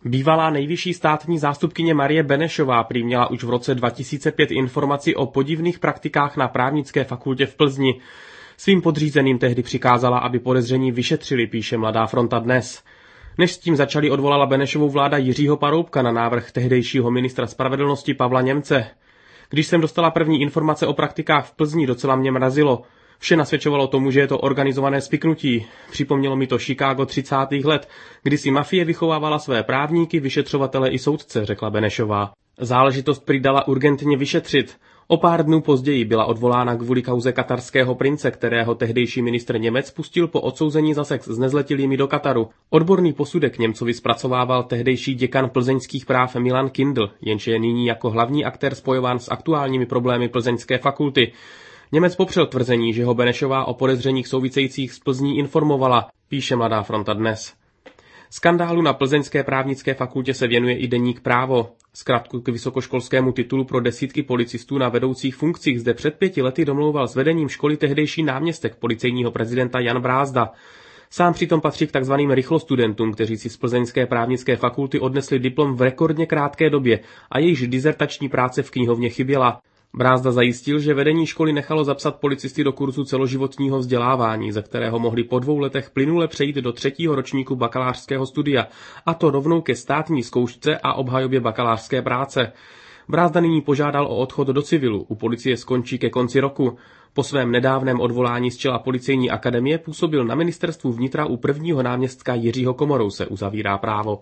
Bývalá nejvyšší státní zástupkyně Marie Benešová prý měla už v roce 2005 informaci o podivných praktikách na právnické fakultě v Plzni. Svým podřízeným tehdy přikázala, aby podezření vyšetřili, píše Mladá fronta dnes. Než s tím začali, odvolala Benešovou vláda Jiřího Paroubka na návrh tehdejšího ministra spravedlnosti Pavla Němce. Když jsem dostala první informace o praktikách v Plzni, docela mě mrazilo. Vše nasvědčovalo tomu, že je to organizované spiknutí. Připomnělo mi to Chicago 30. let, kdy si mafie vychovávala své právníky, vyšetřovatele i soudce, řekla Benešová. Záležitost prý dala urgentně vyšetřit. O pár dnů později byla odvolána kvůli kauze katarského prince, kterého tehdejší ministr Němec pustil po odsouzení za sex s nezletilými do Kataru. Odborný posudek Němcovi zpracovával tehdejší děkan plzeňských práv Milan Kindl, jenž je nyní jako hlavní aktér spojován s aktuálními problémy plzeňské fakulty. Němec popřel tvrzení, že ho Benešová o podezřeních souvisejících s Plzní informovala, píše Mladá fronta dnes. Skandálu na plzeňské právnické fakultě se věnuje i deník Právo. Zkratku k vysokoškolskému titulu pro desítky policistů na vedoucích funkcích zde před 5 lety domlouval s vedením školy tehdejší náměstek policejního prezidenta Jan Brázda. Sám přitom patří k takzvaným rychlostudentům, kteří si z plzeňské právnické fakulty odnesli diplom v rekordně krátké době a jejichž dizertační práce v knihovně chyběla. Brázda zajistil, že vedení školy nechalo zapsat policisty do kurzu celoživotního vzdělávání, ze kterého mohli po 2 letech plynule přejít do 3. ročníku bakalářského studia, a to rovnou ke státní zkoušce a obhajobě bakalářské práce. Brázda nyní požádal o odchod do civilu, u policie skončí ke konci roku. Po svém nedávném odvolání z čela policejní akademie působil na ministerstvu vnitra u prvního náměstka Jiřího Komorouse, uzavírá Právo.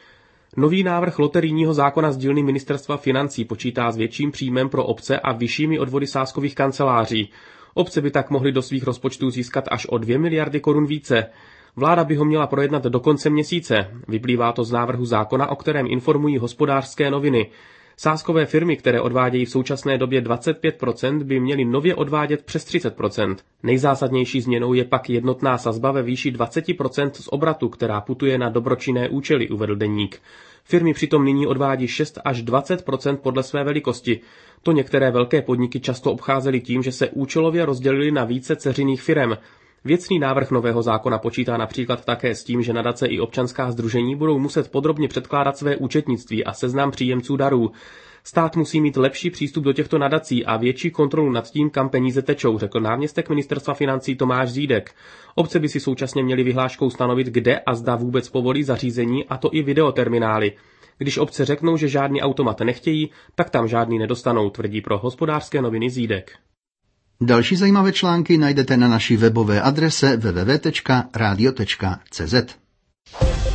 Nový návrh loterijního zákona z dílny ministerstva financí počítá s větším příjmem pro obce a vyššími odvody sázkových kanceláří. Obce by tak mohly do svých rozpočtů získat až o 2 miliardy korun více. Vláda by ho měla projednat do konce měsíce. Vyplývá to z návrhu zákona, o kterém informují Hospodářské noviny. Sázkové firmy, které odvádějí v současné době 25%, by měly nově odvádět přes 30%. Nejzásadnější změnou je pak jednotná sazba ve výši 20% z obratu, která putuje na dobročinné účely, uvedl deník. Firmy přitom nyní odvádí 6 až 20% podle své velikosti. To některé velké podniky často obcházely tím, že se účelově rozdělily na více dceřinných firem. Věcný návrh nového zákona počítá například také s tím, že nadace i občanská sdružení budou muset podrobně předkládat své účetnictví a seznam příjemců darů. Stát musí mít lepší přístup do těchto nadací a větší kontrolu nad tím, kam peníze tečou, řekl náměstek ministerstva financí Tomáš Zídek. Obce by si současně měly vyhláškou stanovit, kde a zda vůbec povolí zařízení, a to i videoterminály. Když obce řeknou, že žádný automat nechtějí, tak tam žádný nedostanou, tvrdí pro Hospodářské noviny Zídek. Další zajímavé články najdete na naší webové adrese www.radio.cz.